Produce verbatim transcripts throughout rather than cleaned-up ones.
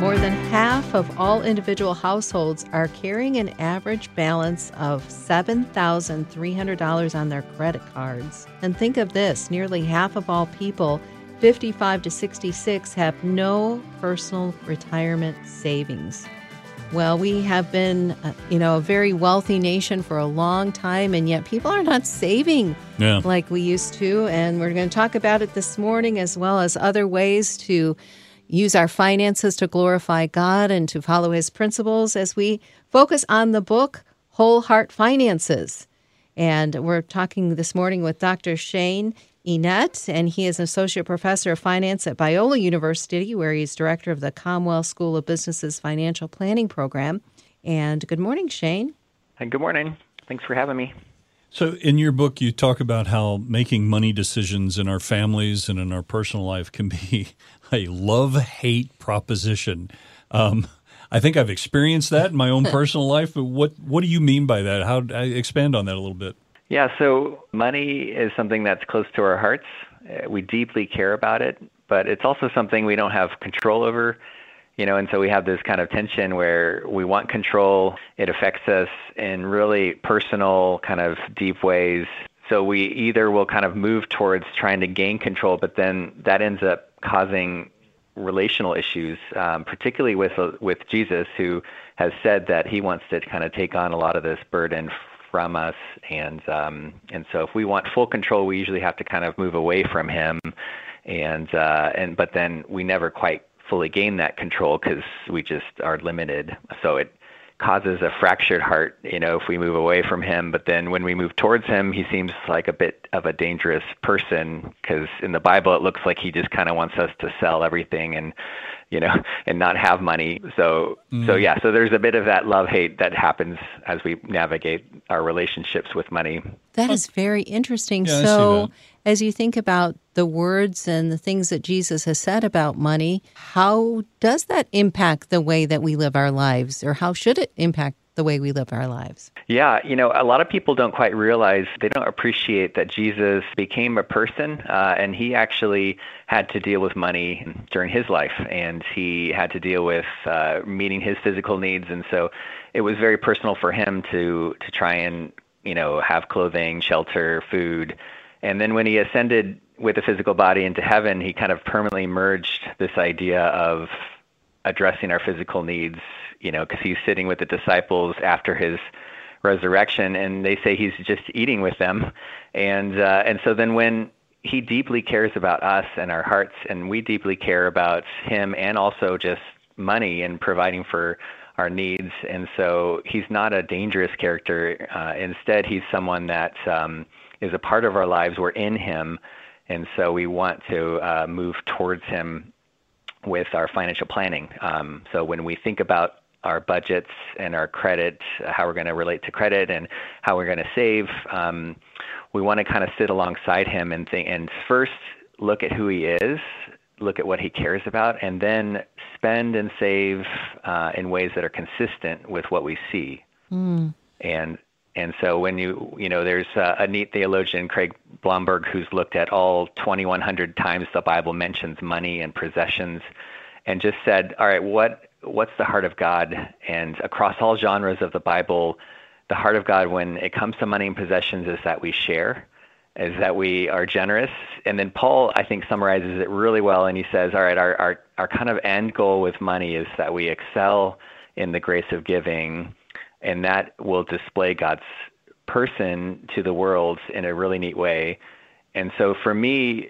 More than half of all individual households are carrying an average balance of seven thousand three hundred dollars on their credit cards. And think of this, nearly half of all people, fifty-five to sixty-six, have no personal retirement savings. Well, we have been, uh, you know, a very wealthy nation for a long time, and yet people are not saving yeah. like we used to. And we're going to talk about it this morning, as well as other ways to use our finances to glorify God and to follow His principles as we focus on the book, Whole Heart Finances. And we're talking this morning with Doctor Shane Enett, and he is an associate professor of finance at Biola University, where he's director of the Commonwealth School of Business's financial planning program. And good morning, Shane. And good morning. Thanks for having me. So in your book, you talk about how making money decisions in our families and in our personal life can be a love-hate proposition. Um, I think I've experienced that in my own personal life, but what, what do you mean by that? How I expand on that a little bit. Yeah, so money is something that's close to our hearts. Uh, We deeply care about it, but it's also something we don't have control over. You know, and so we have this kind of tension where we want control. It affects us in really personal, kind of deep ways. So we either will kind of move towards trying to gain control, but then that ends up causing relational issues, um, particularly with uh, with Jesus, who has said that he wants to kind of take on a lot of this burden from us. And um, and so if we want full control, we usually have to kind of move away from him. And uh, and but then we never quite fully gain that control because we just are limited. So it causes a fractured heart, you know, if we move away from him. But then when we move towards him, he seems like a bit of a dangerous person because in the Bible, it looks like he just kind of wants us to sell everything and, you know, and not have money. So, mm. so yeah, so there's a bit of that love-hate that happens as we navigate our relationships with money. That is very interesting. Yeah, so as you think about the words and the things that Jesus has said about money, how does that impact the way that we live our lives, or how should it impact the way we live our lives? Yeah, you know, a lot of people don't quite realize, they don't appreciate that Jesus became a person, uh, and he actually had to deal with money during his life, and he had to deal with uh, meeting his physical needs, and so it was very personal for him to to try and, you know, have clothing, shelter, food. And then when he ascended with a physical body into heaven, he kind of permanently merged this idea of addressing our physical needs, you know, because he's sitting with the disciples after his resurrection, and they say he's just eating with them. And uh, and so then when he deeply cares about us and our hearts, and we deeply care about him and also just money and providing for our needs. And so he's not a dangerous character. Uh, instead, he's someone that um, is a part of our lives. We're in him. And so we want to uh, move towards him with our financial planning. Um, so when we think about our budgets and our credit, how we're going to relate to credit and how we're going to save, um, we want to kind of sit alongside him and think, and first look at who he is, look at what he cares about, and then spend and save uh, in ways that are consistent with what we see. Mm. And and so when you, you know, there's a, a neat theologian, Craig Blomberg, who's looked at all twenty-one hundred times the Bible mentions money and possessions, and just said, all right, what what's the heart of God? And across all genres of the Bible, the heart of God when it comes to money and possessions is that we share, is that we are generous. And then Paul, I think, summarizes it really well, and he says, all right, our, our, our kind of end goal with money is that we excel in the grace of giving, and that will display God's person to the world in a really neat way. And so for me,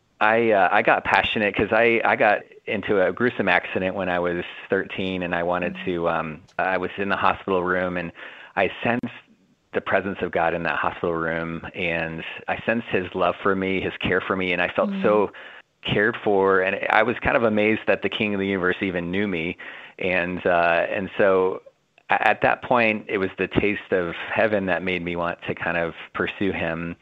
I uh, I got passionate because I, I got into a gruesome accident when I was thirteen, and I wanted to, um, I was in the hospital room, and I sensed the presence of God in that hospital room, and I sensed his love for me, his care for me, and I felt mm. so cared for, and I was kind of amazed that the King of the universe even knew me. And uh, and so at that point, it was the taste of heaven that made me want to kind of pursue him.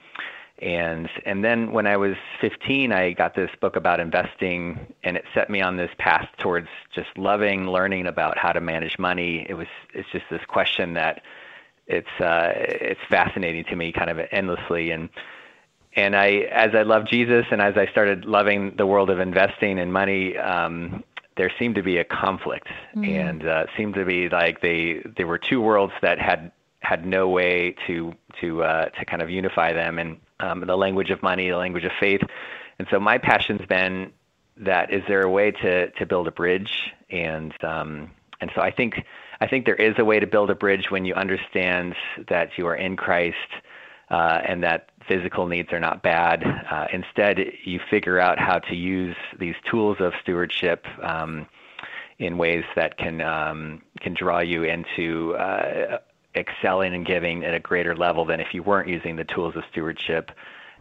And and then when I was fifteen, I got this book about investing, and it set me on this path towards just loving, learning about how to manage money. It was it's just this question that it's uh, it's fascinating to me, kind of endlessly. And and I as I loved Jesus, and as I started loving the world of investing and money, um, there seemed to be a conflict, mm. and uh, seemed to be like they there were two worlds that had had no way to to uh, to kind of unify them, and um, the language of money, the language of faith. And so my passion's been that is there a way to to build a bridge, and um, and so I think I think there is a way to build a bridge when you understand that you are in Christ, uh, and that physical needs are not bad. Uh, instead, you figure out how to use these tools of stewardship um, in ways that can um, can draw you into uh, excelling and giving at a greater level than if you weren't using the tools of stewardship,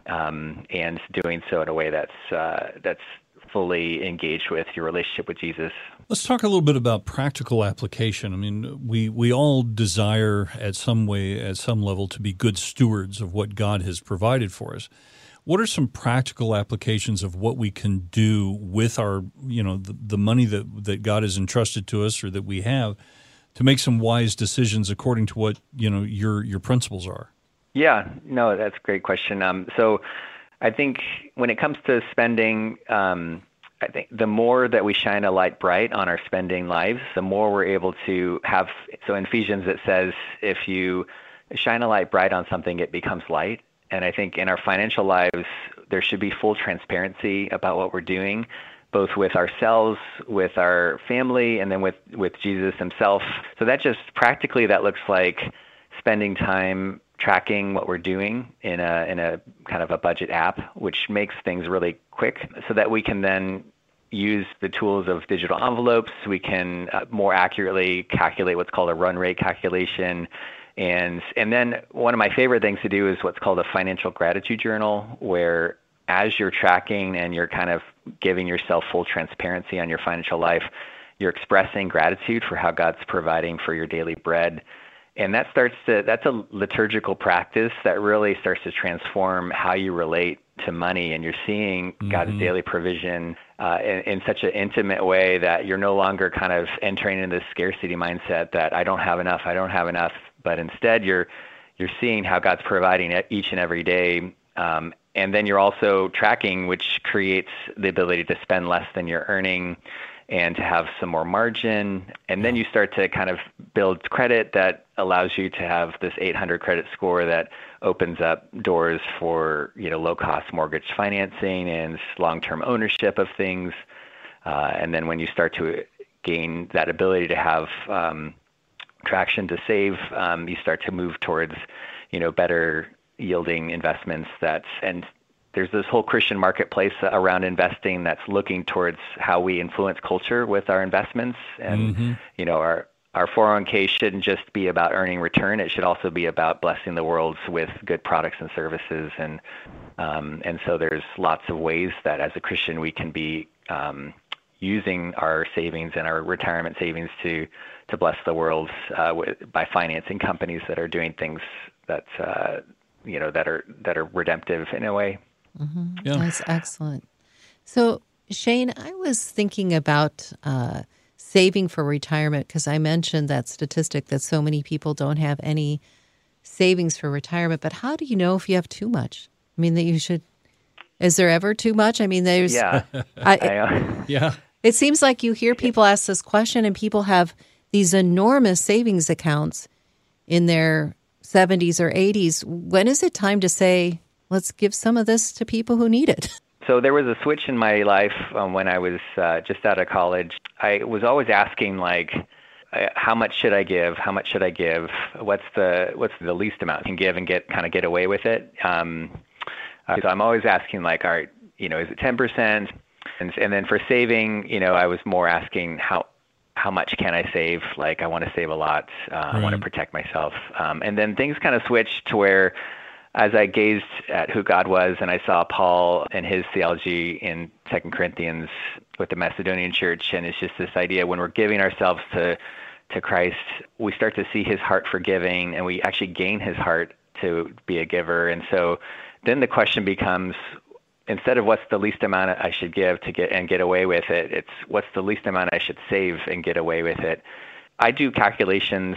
um, and doing so in a way that's uh, that's fully engaged with your relationship with Jesus. Let's talk a little bit about practical application. I mean, we, we all desire at some way, at some level, to be good stewards of what God has provided for us. What are some practical applications of what we can do with our, you know, the, the money that, that God has entrusted to us or that we have to make some wise decisions according to what, you know, your your principles are? Yeah, no, that's a great question. Um, so I think when it comes to spending, um, I think the more that we shine a light bright on our spending lives, the more we're able to have. So in Ephesians, it says, if you shine a light bright on something, it becomes light. And I think in our financial lives, there should be full transparency about what we're doing, both with ourselves, with our family, and then with, with Jesus himself. So that just practically, that looks like spending time tracking what we're doing in a in a kind of a budget app, which makes things really quick so that we can then use the tools of digital envelopes. We can uh, more accurately calculate what's called a run rate calculation. And and then one of my favorite things to do is what's called a financial gratitude journal, where as you're tracking and you're kind of giving yourself full transparency on your financial life, you're expressing gratitude for how God's providing for your daily bread. And that starts to, that's a liturgical practice that really starts to transform how you relate to money. And you're seeing mm-hmm. God's daily provision uh, in, in such an intimate way that you're no longer kind of entering into this scarcity mindset that I don't have enough, I don't have enough. But instead, you're you're seeing how God's providing each and every day. Um, and then you're also tracking, which creates the ability to spend less than you're earning and to have some more margin. And then you start to kind of build credit that allows you to have this eight hundred credit score that opens up doors for, you know, low-cost mortgage financing and long-term ownership of things. Uh, and then when you start to gain that ability to have um, traction to save, um, you start to move towards, you know, better yielding investments. That's and there's this whole Christian marketplace around investing that's looking towards how we influence culture with our investments. And, mm-hmm. you know, our, our four oh one k shouldn't just be about earning return. It should also be about blessing the world with good products and services. And, um, and so there's lots of ways that as a Christian, we can be um, using our savings and our retirement savings to, to bless the world uh, with, by financing companies that are doing things that, uh, you know, that are, that are redemptive in a way. Mm-hmm. Yeah. That's excellent. So, Shane, I was thinking about uh, saving for retirement because I mentioned that statistic that so many people don't have any savings for retirement. But how do you know if you have too much? I mean, that you should. Is there ever too much? I mean, there's. Yeah. I, I, uh, yeah. It seems like you hear people ask this question, and people have these enormous savings accounts in their seventies or eighties. When is it time to say, let's give some of this to people who need it? So there was a switch in my life um, when I was uh, just out of college. I was always asking, like, uh, how much should I give? How much should I give? What's the what's the least amount I can give and get kind of get away with it? Um, uh, so I'm always asking, like, all right, you know, is it ten percent? And, and then for saving, you know, I was more asking how how much can I save? Like, I want to save a lot. Uh, right. I want to protect myself. Um, and then things kind of switched to where, as I gazed at who God was and I saw Paul and his theology in Second Corinthians with the Macedonian church, and it's just this idea when we're giving ourselves to to Christ, we start to see his heart for giving, and we actually gain his heart to be a giver. And so then the question becomes, instead of what's the least amount I should give to get and get away with it, it's what's the least amount I should save and get away with it. I do calculations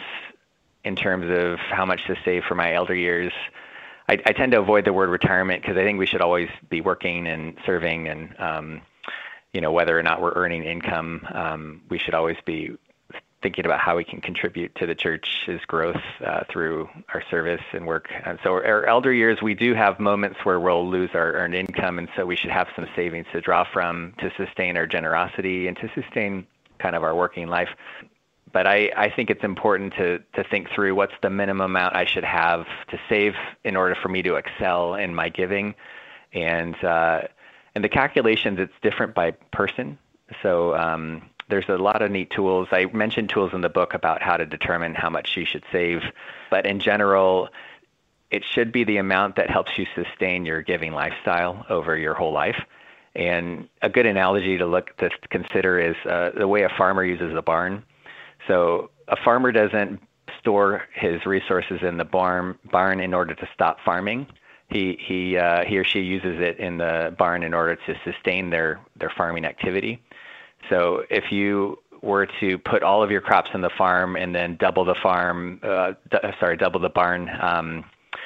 in terms of how much to save for my elder years. I, I tend to avoid the word retirement because I think we should always be working and serving, and um, you know, whether or not we're earning income, um, we should always be thinking about how we can contribute to the church's growth uh, through our service and work. And so our elder years, we do have moments where we'll lose our earned income, and so we should have some savings to draw from to sustain our generosity and to sustain kind of our working life. But I, I think it's important to, to think through what's the minimum amount I should have to save in order for me to excel in my giving. And uh, and the calculations, it's different by person. So um, there's a lot of neat tools. I mentioned tools in the book about how to determine how much you should save. But in general, it should be the amount that helps you sustain your giving lifestyle over your whole life. And a good analogy to look to consider is uh, the way a farmer uses a barn. So a farmer doesn't store his resources in the barn barn in order to stop farming. He he uh, he or she uses it in the barn in order to sustain their, their farming activity. So if you were to put all of your crops in the farm and then double the farm, uh, d- sorry, double the barn um,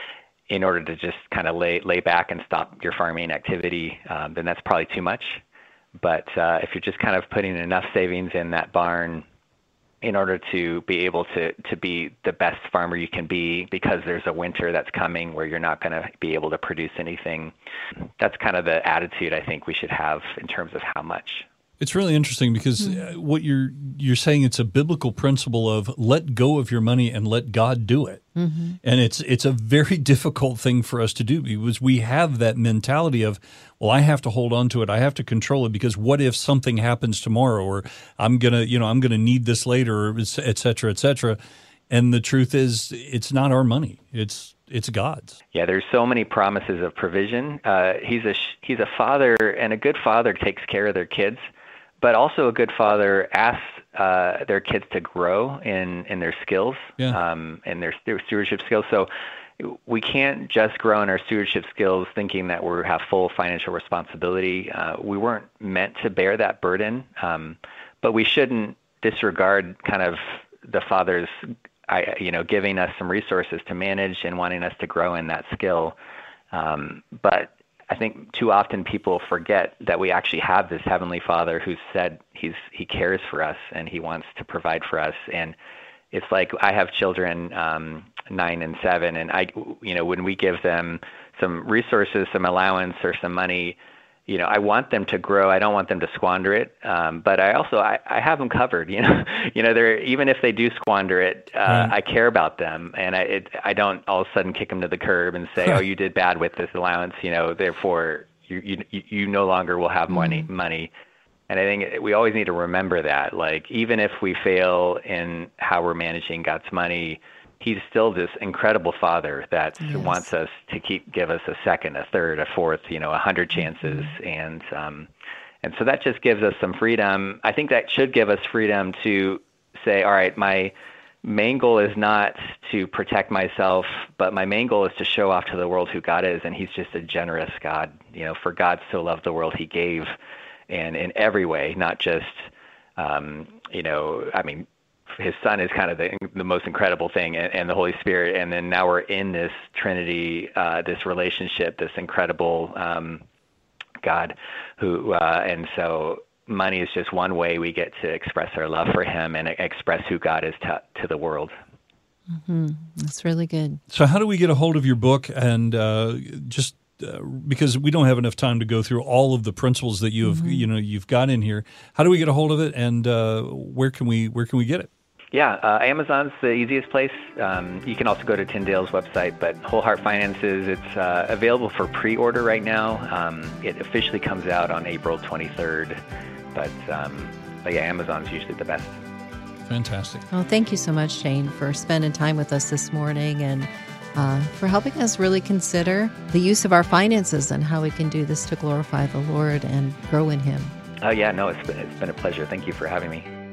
in order to just kind of lay lay back and stop your farming activity, um, then that's probably too much. But uh, if you're just kind of putting enough savings in that barn in order to be able to, to be the best farmer you can be, because there's a winter that's coming where you're not going to be able to produce anything. That's kind of the attitude I think we should have in terms of how much. It's really interesting because mm-hmm. what you're you're saying, it's a biblical principle of let go of your money and let God do it. Mm-hmm. And it's it's a very difficult thing for us to do because we have that mentality of, well, I have to hold on to it. I have to control it because what if something happens tomorrow, or I'm going to, you know, I'm going to need this later, et cetera, et cetera. And the truth is it's not our money. It's It's God's. Yeah, there's so many promises of provision. Uh, he's a he's a father, and a good father takes care of their kids. But also a good father asks uh, their kids to grow in, in their skills, yeah. um, and their, their stewardship skills. So we can't just grow in our stewardship skills thinking that we have full financial responsibility. Uh, we weren't meant to bear that burden, um, but we shouldn't disregard kind of the father's, I, you know, giving us some resources to manage and wanting us to grow in that skill. Um, but I think too often people forget that we actually have this Heavenly Father who said he's he cares for us and he wants to provide for us. And it's like I have children um, nine and seven, and I, you know, when we give them some resources, some allowance, or some money, you know, I want them to grow. I don't want them to squander it. Um, but I also, I, I have them covered, you know, you know, they're, even if they do squander it, uh, right. I care about them. And I, it, I don't all of a sudden kick them to the curb and say, oh, you did bad with this allowance, you know, therefore you, you, you no longer will have money, mm-hmm. money. And I think we always need to remember that, like, even if we fail in how we're managing God's money, He's still this incredible Father that yes. wants us to keep give us a second, a third, a fourth, you know, a hundred chances, mm-hmm. and um, and so that just gives us some freedom. I think that should give us freedom to say, all right, my main goal is not to protect myself, but my main goal is to show off to the world who God is, and He's just a generous God. You know, for God so loved the world, He gave, and in every way, not just, um, you know, I mean. His Son is kind of the, the most incredible thing, and, and the Holy Spirit. And then now we're in this Trinity, uh, this relationship, this incredible um, God who, uh, and so money is just one way we get to express our love for Him and express who God is to, to the world. Mm-hmm. That's really good. So how do we get a hold of your book? And uh, just uh, because we don't have enough time to go through all of the principles that you have, mm-hmm. you know, you've got in here, how do we get a hold of it, and uh, where can we where can we get it? Yeah, uh, Amazon's the easiest place. Um, you can also go to Tyndale's website, but Whole Heart Finances, it's uh, available for pre-order right now. Um, it officially comes out on April twenty-third, but, um, but yeah, Amazon's usually the best. Fantastic. Well, thank you so much, Shane, for spending time with us this morning and uh, for helping us really consider the use of our finances and how we can do this to glorify the Lord and grow in Him. Oh, yeah, no, it's been, it's been a pleasure. Thank you for having me.